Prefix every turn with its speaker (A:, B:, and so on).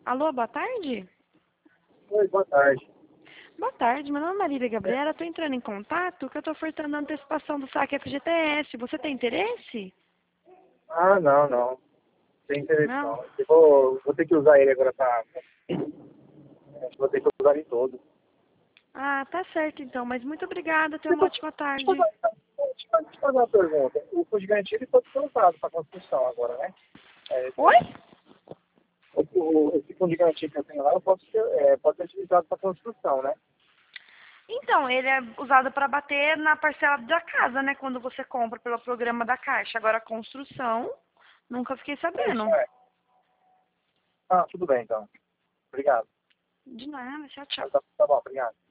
A: Alô, boa tarde?
B: Oi, boa tarde.
A: Boa tarde, meu nome é Marília Gabriela, estou entrando em contato que eu estou ofertando a antecipação do saque FGTS. Você tem interesse?
B: Ah, não, não. Tem interesse
A: Não?
B: não. Eu vou ter que usar ele agora pra. Vou ter que usar ele todo.
A: Ah, tá certo então, mas muito obrigada, tenha uma
B: Deixa
A: ótima
B: eu
A: tarde.
B: fazer uma pergunta. O fundo de garantia ele pode ser usado para construção agora, né? É,
A: Oi?
B: esse fundo de garantia que eu tenho lá pode ser utilizado para construção, né?
A: Então, ele é usado para bater na parcela da casa, né? Quando você compra pelo programa da Caixa. Agora, a construção, nunca fiquei
B: É isso,
A: sabendo.
B: é. Ah, tudo bem então. Obrigado.
A: De nada, tchau, tchau.
B: Tá bom, obrigado.